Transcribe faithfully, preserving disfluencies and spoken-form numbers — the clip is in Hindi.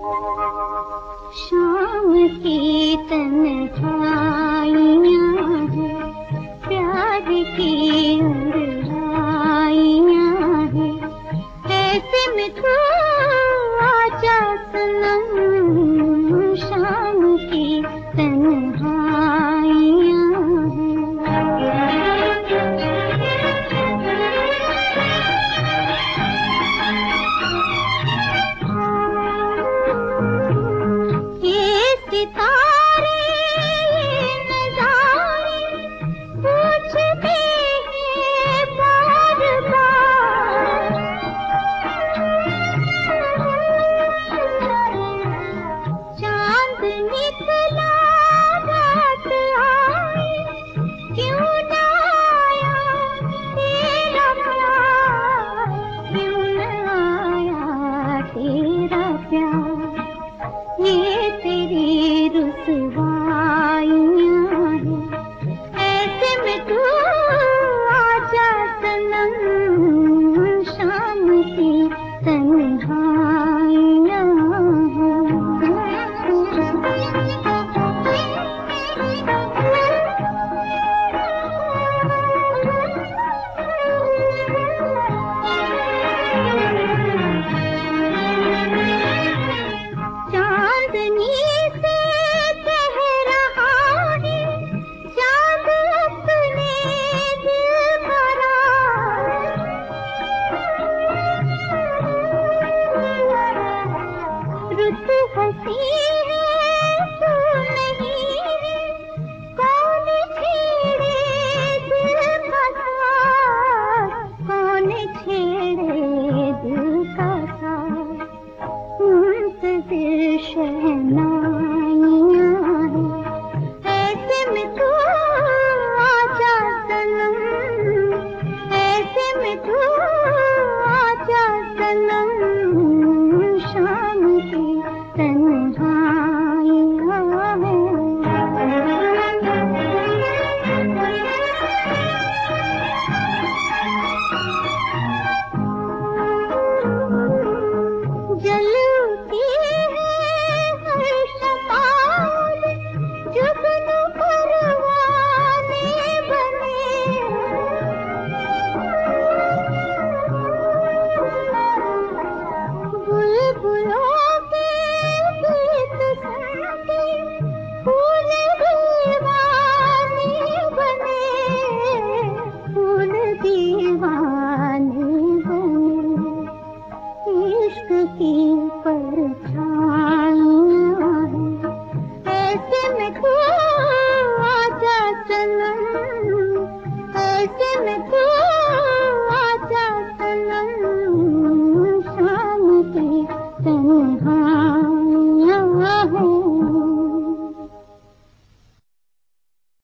शाम की तन्हाइयाँ हैं, प्यार की अंगड़ाइयाँ हैं, ऐसे में तू आजा सनम, शाम की तन्हाइयाँ हैं। ये सितारे नज़ारे पूछते हैं बार बार, चांद निकला रात आई, क्यों न आया तेरा प्यार, क्यों न आया तेरा प्यार। ये तेरी रुसवाइयाँ हैं, ऐसे में तू आजा सनम, शाम की तन्हाइयाँ चांदनी से कह रहा है, चांद अपने दिल भरा, रुत हंसी है तू नहीं है, कौन छेड़े दिल का साथ, कौन छेड़े दिल का साथ। मुंतज़िर शहनाइयाँ हैं, ऐसे में तू आजा सनम, ऐसे में तू आजा सनम, शाम की तन्हाइयाँ हैं। जलती है हर शतान, जुगनू परवाने बने, बुलबुलों के गीत सुन के फूल दीवाने बने, फूल दीवाने बने। इश्क की परछाइयाँ हैं, ऐसे में तू आजा सनम, ऐसे में तू आजा सनम, शाम की तन्हाइयाँ